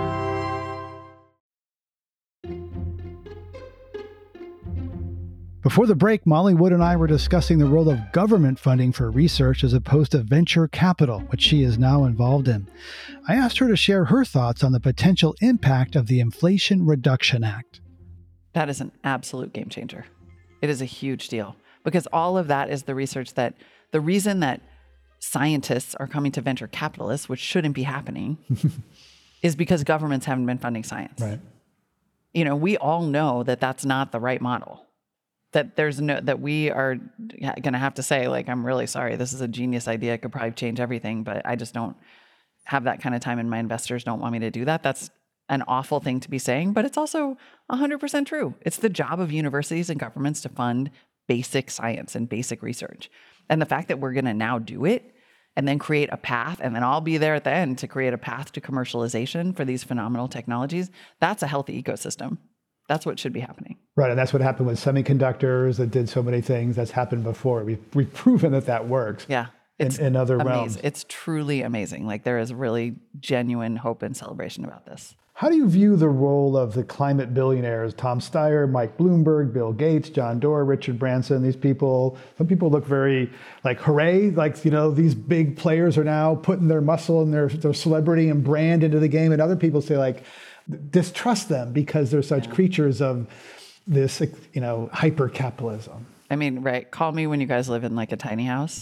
Before the break, Molly Wood and I were discussing the role of government funding for research as opposed to venture capital, which she is now involved in. I asked her to share her thoughts on the potential impact of the Inflation Reduction Act. That is an absolute game changer. It is a huge deal, because all of that is the research that, the reason that scientists are coming to venture capitalists, which shouldn't be happening, is because governments haven't been funding science. Right. You know, we all know that that's not the right model. That there's no, that we are going to have to say, like, I'm really sorry, this is a genius idea. It could probably change everything, but I just don't have that kind of time, and my investors don't want me to do that. That's an awful thing to be saying, but it's also one hundred percent true. It's the job of universities and governments to fund basic science and basic research. And the fact that we're going to now do it and then create a path, and then I'll be there at the end to create a path to commercialization for these phenomenal technologies, that's a healthy ecosystem. That's what should be happening. Right, and that's what happened with semiconductors that did so many things. That's happened before. We've, we've proven that that works. Yeah. In, in other amazing. realms. It's truly amazing. Like, there is really genuine hope and celebration about this. How do you view the role of the climate billionaires, Tom Steyer, Mike Bloomberg, Bill Gates, John Doerr, Richard Branson, these people? Some people look very like, hooray, like, you know, these big players are now putting their muscle and their, their celebrity and brand into the game. And other people say, like, distrust them because they're such yeah. creatures of this, you know, hyper capitalism. I mean, right. Call me when you guys live in like a tiny house.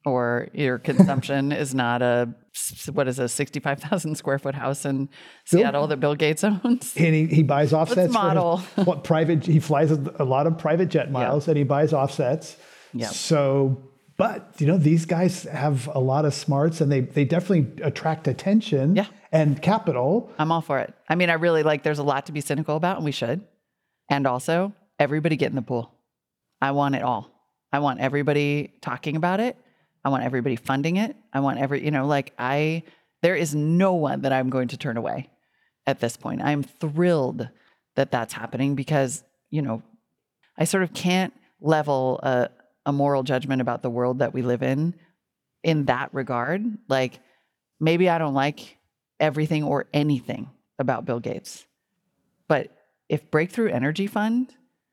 or your consumption is not a, what is a sixty-five thousand square foot house in Seattle Bill, that Bill Gates owns. And he, he buys offsets model. for his, what private, he flies a lot of private jet miles, yep. and he buys offsets. Yeah. So, but you know, these guys have a lot of smarts, and they, they definitely attract attention yeah. and capital. I'm all for it. I mean, I really like, there's a lot to be cynical about, and we should. And also, everybody get in the pool. I want it all. I want everybody talking about it. I want everybody funding it. I want every, you know, like I, there is no one that I'm going to turn away at this point. I'm thrilled that that's happening because, you know, I sort of can't level a, a moral judgment about the world that we live in in that regard. Like maybe I don't like everything or anything about Bill Gates, but if Breakthrough Energy Fund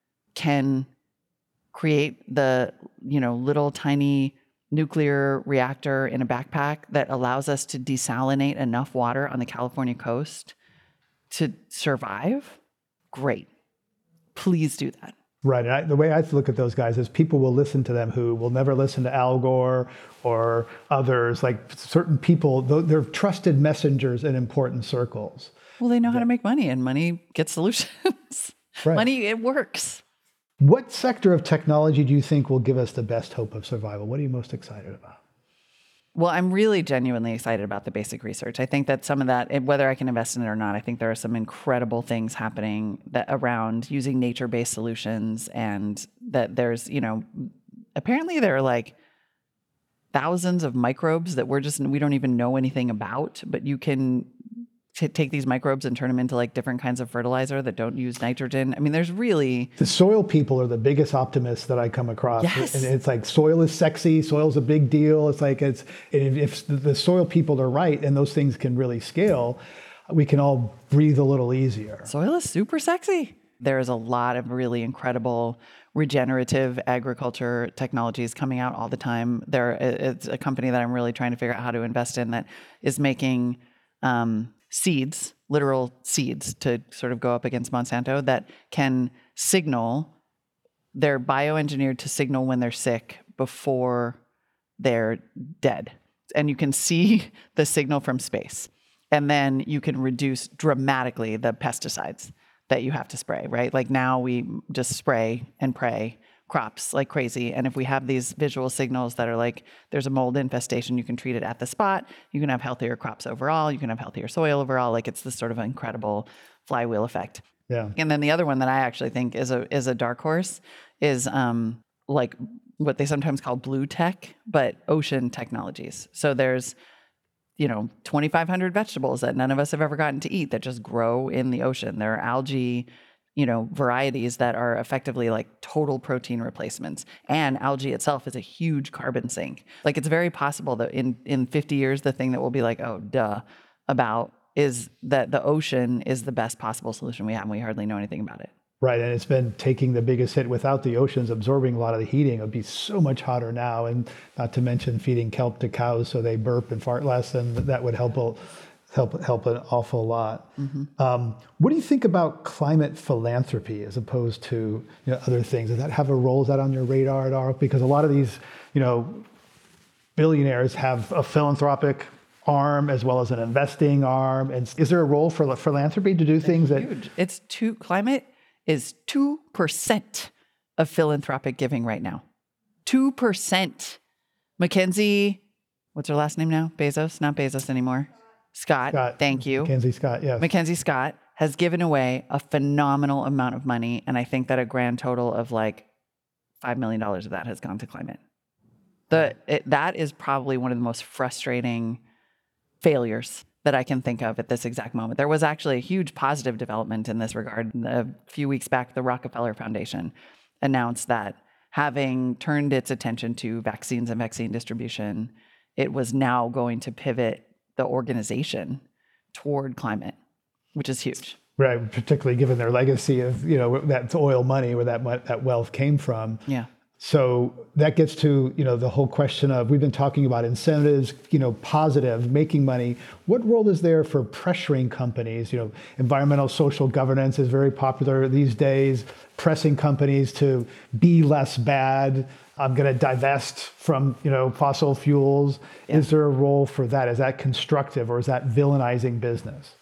can create the, you know, little tiny nuclear reactor in a backpack that allows us to desalinate enough water on the California coast to survive, great. Please do that. Right. And I, the way I look at those guys is people will listen to them who will never listen to Al Gore or others. Like certain people, they're trusted messengers in important circles. Well, they know yeah. how to make money, and money gets solutions. Right. Money, it works. What sector of technology do you think will give us the best hope of survival? What are you most excited about? Well, I'm really genuinely excited about the basic research. I think that some of that, whether I can invest in it or not, I think there are some incredible things happening that around using nature-based solutions, and that there's, you know, apparently there are like thousands of microbes that we're just, we don't even know anything about, but you can to take these microbes and turn them into like different kinds of fertilizer that don't use nitrogen. I mean, there's really... The soil people are the biggest optimists that I come across. Yes. And it's like soil is sexy, soil's a big deal. It's like, it's if the soil people are right and those things can really scale, we can all breathe a little easier. Soil is super sexy. There is a lot of really incredible regenerative agriculture technologies coming out all the time. There, it's a company that I'm really trying to figure out how to invest in that is making... Um, seeds, literal seeds, to sort of go up against Monsanto that can signal, they're bioengineered to signal when they're sick before they're dead. And you can see the signal from space. And then you can reduce dramatically the pesticides that you have to spray, right? Like now we just spray and pray crops like crazy. And if we have these visual signals that are like, there's a mold infestation, you can treat it at the spot. You can have healthier crops overall. You can have healthier soil overall. Like it's this sort of incredible flywheel effect. Yeah. And then the other one that I actually think is a is a dark horse is um like what they sometimes call blue tech, but ocean technologies. So there's, you know, twenty-five hundred vegetables that none of us have ever gotten to eat that just grow in the ocean. There are algae, you know, varieties that are effectively like total protein replacements. And algae itself is a huge carbon sink. Like it's very possible that in, in fifty years, the thing that we'll be like, oh, duh, about is that the ocean is the best possible solution we have, and we hardly know anything about it. Right, and it's been taking the biggest hit. Without the oceans absorbing a lot of the heating, it would be so much hotter now, and not to mention feeding kelp to cows so they burp and fart less, and that would help a, help help an awful lot. Mm-hmm. Um, what do you think about climate philanthropy as opposed to you know, other things? Does that have a role? Is that on your radar at all? Because a lot of these, you know, billionaires have a philanthropic arm as well as an investing arm. And is there a role for philanthropy to do it's things huge. that... It's too, climate is two percent of philanthropic giving right now. two percent. Mackenzie, what's her last name now? Bezos? Not Bezos anymore. Scott, Scott, thank you. Mackenzie Scott, yes. Mackenzie Scott has given away a phenomenal amount of money, and I think that a grand total of like five million dollars of that has gone to climate. The it, That is probably one of the most frustrating failures that I can think of at this exact moment. There was actually a huge positive development in this regard. A few weeks back, the Rockefeller Foundation announced that having turned its attention to vaccines and vaccine distribution, it was now going to pivot the organization toward climate, which is huge. Right, particularly given their legacy of, you know, that oil money, where that that wealth came from. Yeah. So that gets to, you know, the whole question of, we've been talking about incentives, you know, positive, making money. What role is there for pressuring companies? You know, environmental social governance is very popular these days, pressing companies to be less bad. I'm going to divest from, you know, fossil fuels. Yeah. Is there a role for that? Is that constructive, or is that villainizing business?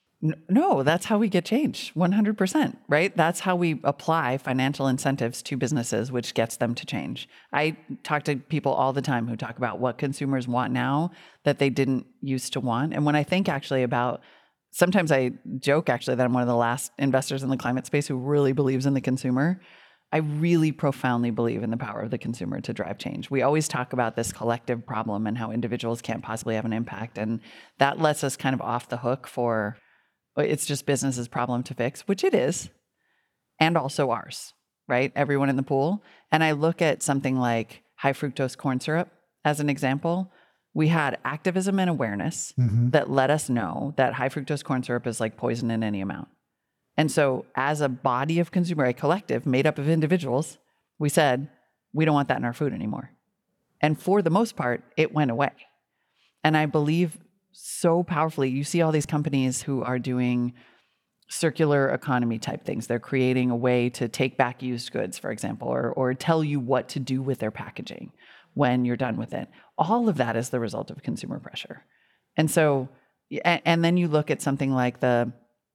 No, that's how we get change, one hundred percent, right? That's how we apply financial incentives to businesses, which gets them to change. I talk to people all the time who talk about what consumers want now that they didn't used to want. And when I think actually about, sometimes I joke actually that I'm one of the last investors in the climate space who really believes in the consumer. I really profoundly believe in the power of the consumer to drive change. We always talk about this collective problem and how individuals can't possibly have an impact. And that lets us kind of off the hook for, it's just business's problem to fix, which it is, and also ours, right? Everyone in the pool. And I look at something like high fructose corn syrup as an example. We had activism and awareness mm-hmm. that let us know that high fructose corn syrup is like poison in any amount. And so as a body of consumer, a collective made up of individuals, we said, we don't want that in our food anymore. And for the most part, it went away. And I believe so powerfully, you see all these companies who are doing circular economy type things. They're creating a way to take back used goods, for example, or or tell you what to do with their packaging when you're done with it. All of that is the result of consumer pressure. And so, and, and then you look at something like the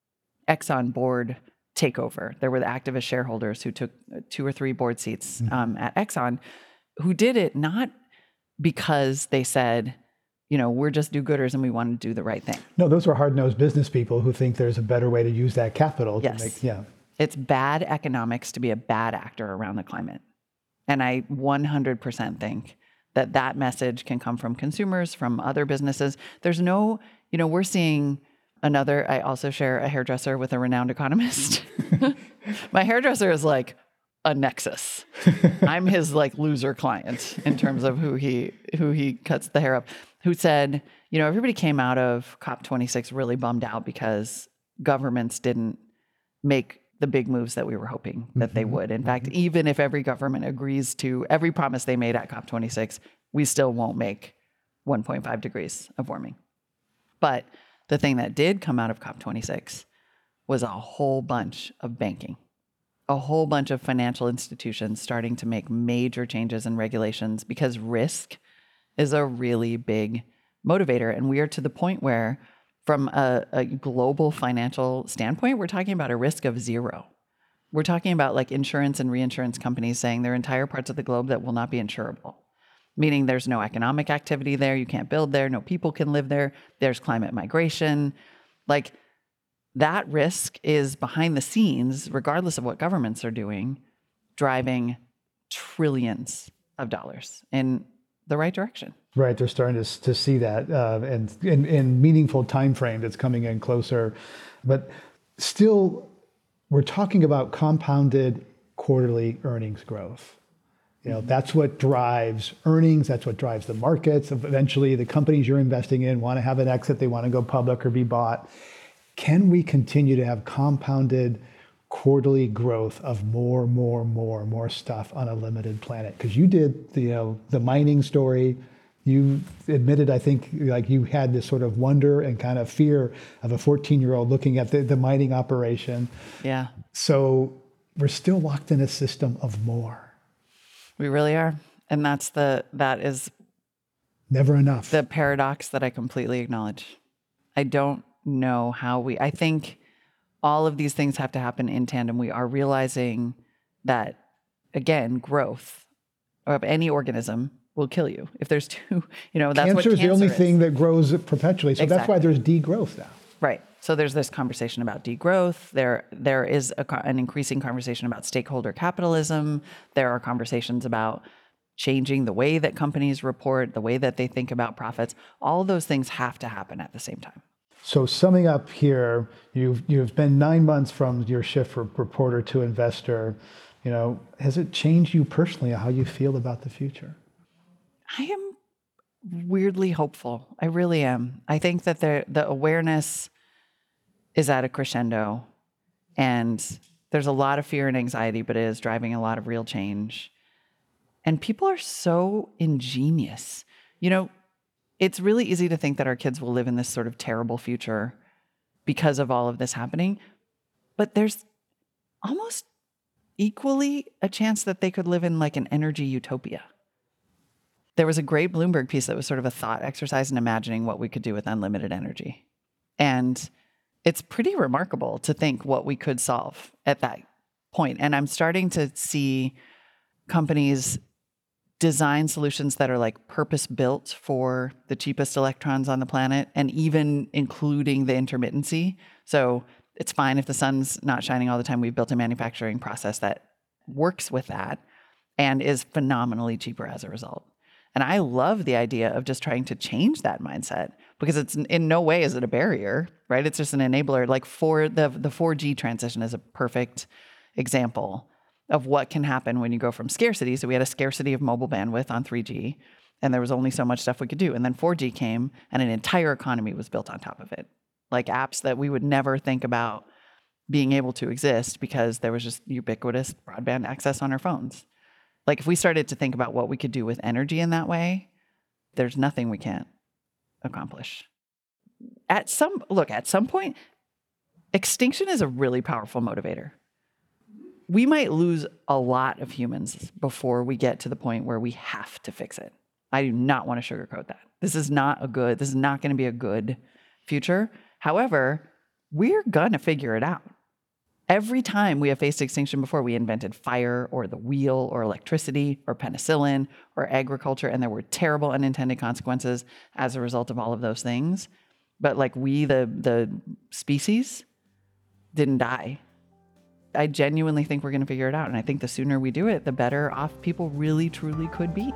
Exxon board takeover. There were the activist shareholders who took two or three board seats mm-hmm. um, at Exxon, who did it not because they said, you know, we're just do-gooders and we want to do the right thing. No, those are hard-nosed business people who think there's a better way to use that capital. Yes. To make, yeah. It's bad economics to be a bad actor around the climate. And I one hundred percent think that that message can come from consumers, from other businesses. There's no, you know, we're seeing another, I also share a hairdresser with a renowned economist. My hairdresser is like a nexus. I'm his like loser client in terms of who he who he cuts the hair up, who said, you know, everybody came out of COP twenty-six really bummed out because governments didn't make the big moves that we were hoping that mm-hmm. they would. In mm-hmm. fact, even if every government agrees to every promise they made at COP twenty-six, we still won't make one point five degrees of warming. But the thing that did come out of COP twenty-six was a whole bunch of banking, a whole bunch of financial institutions starting to make major changes in regulations because risk is a really big motivator. And we are to the point where, from a, a global financial standpoint, we're talking about a risk of zero. We're talking about like insurance and reinsurance companies saying there are entire parts of the globe that will not be insurable, meaning there's no economic activity there, you can't build there, no people can live there, there's climate migration. Like, that risk is behind the scenes, regardless of what governments are doing, driving trillions of dollars in the right direction. Right, they're starting to to see that, uh, and in, in meaningful time frame that's coming in closer. But still, we're talking about compounded quarterly earnings growth. You know, that's what drives earnings. That's what drives the markets. Eventually, the companies you're investing in want to have an exit. They want to go public or be bought. Can we continue to have compounded quarterly growth of more, more, more, more stuff on a limited planet? Because you did the, you know, the mining story. You admitted, I think, like you had this sort of wonder and kind of fear of a fourteen-year-old looking at the, the mining operation. Yeah. So we're still locked in a system of more. We really are. And that's the, that is never enough. The paradox that I completely acknowledge. I don't know how we, I think all of these things have to happen in tandem. We are realizing that, again, growth of any organism will kill you. If there's two, you know, that's cancer what cancer is. the only is. thing that grows perpetually. So exactly. That's why there's degrowth now. Right. So there's this conversation about degrowth. There, there is a, an increasing conversation about stakeholder capitalism. There are conversations about changing the way that companies report, the way that they think about profits. All those things have to happen at the same time. So summing up here, you've you've been nine months from your shift from reporter to investor. You know, has it changed you personally, how you feel about the future? I am weirdly hopeful. I really am. I think that the the awareness is at a crescendo, and there's a lot of fear and anxiety, but it is driving a lot of real change. And people are so ingenious. You know, it's really easy to think that our kids will live in this sort of terrible future because of all of this happening. But there's almost equally a chance that they could live in like an energy utopia. There was a great Bloomberg piece that was sort of a thought exercise in imagining what we could do with unlimited energy. And it's pretty remarkable to think what we could solve at that point. And I'm starting to see companies design solutions that are like purpose-built for the cheapest electrons on the planet, and even including the intermittency. So it's fine if the sun's not shining all the time. We've built a manufacturing process that works with that and is phenomenally cheaper as a result. And I love the idea of just trying to change that mindset, because it's in no way is it a barrier, right? It's just an enabler. Like for the the four G transition is a perfect example of what can happen when you go from scarcity. So we had a scarcity of mobile bandwidth on three G, and there was only so much stuff we could do. And then four G came, and an entire economy was built on top of it. Like apps that we would never think about being able to exist because there was just ubiquitous broadband access on our phones. Like if we started to think about what we could do with energy in that way, there's nothing we can't accomplish. At some, look, at some point, extinction is a really powerful motivator. We might lose a lot of humans before we get to the point where we have to fix it. I do not want to sugarcoat that. This is not a good, this is not going to be a good future. However, we're going to figure it out. Every time we have faced extinction before, we invented fire or the wheel or electricity or penicillin or agriculture, and there were terrible unintended consequences as a result of all of those things. But like we, the the species, didn't die. I genuinely think we're going to figure it out. And I think the sooner we do it, the better off people really, truly could be.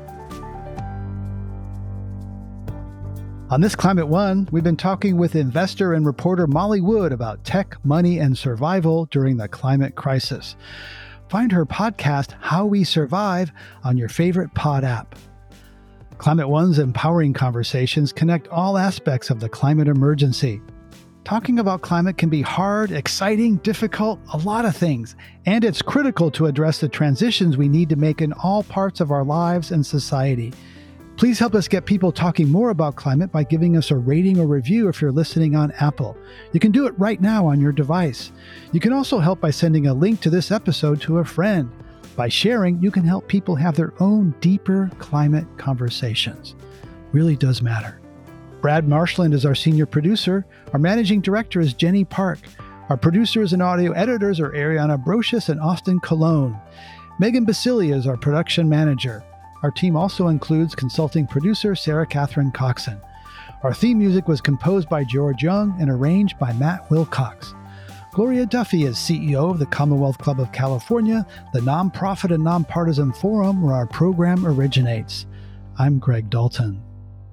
On this Climate One, we've been talking with investor and reporter Molly Wood about tech, money, and survival during the climate crisis. Find her podcast, How We Survive, on your favorite pod app. Climate One's empowering conversations connect all aspects of the climate emergency. Talking about climate can be hard, exciting, difficult, a lot of things, and it's critical to address the transitions we need to make in all parts of our lives and society. Please help us get people talking more about climate by giving us a rating or review if you're listening on Apple. You can do it right now on your device. You can also help by sending a link to this episode to a friend. By sharing, you can help people have their own deeper climate conversations. Really does matter. Brad Marshland is our senior producer. Our managing director is Jenny Park. Our producers and audio editors are Ariana Brocious and Austin Colon. Megan Basili is our production manager. Our team also includes consulting producer Sarah Catherine Coxon. Our theme music was composed by George Young and arranged by Matt Wilcox. Gloria Duffy is C E O of the Commonwealth Club of California, the nonprofit and nonpartisan forum where our program originates. I'm Greg Dalton.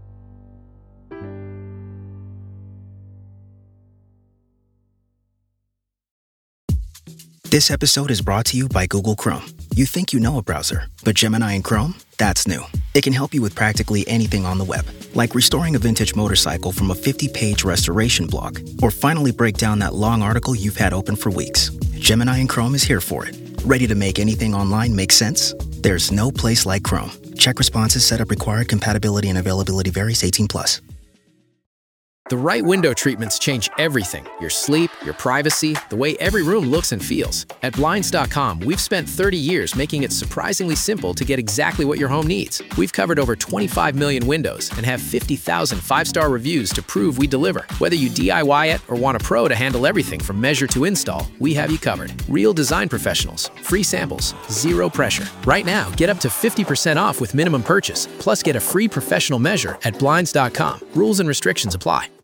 This episode is brought to you by Google Chrome. You think you know a browser, but Gemini and Chrome? That's new. It can help you with practically anything on the web, like restoring a vintage motorcycle from a fifty-page restoration blog, or finally break down that long article you've had open for weeks. Gemini and Chrome is here for it. Ready to make anything online make sense? There's no place like Chrome. Check responses, setup required, compatibility and availability varies, eighteen plus. The right window treatments change everything. Your sleep, your privacy, the way every room looks and feels. At Blinds dot com, we've spent thirty years making it surprisingly simple to get exactly what your home needs. We've covered over twenty-five million windows and have fifty thousand five-star reviews to prove we deliver. Whether you D I Y it or want a pro to handle everything from measure to install, we have you covered. Real design professionals, free samples, zero pressure. Right now, get up to fifty percent off with minimum purchase, plus get a free professional measure at Blinds dot com. Rules and restrictions apply.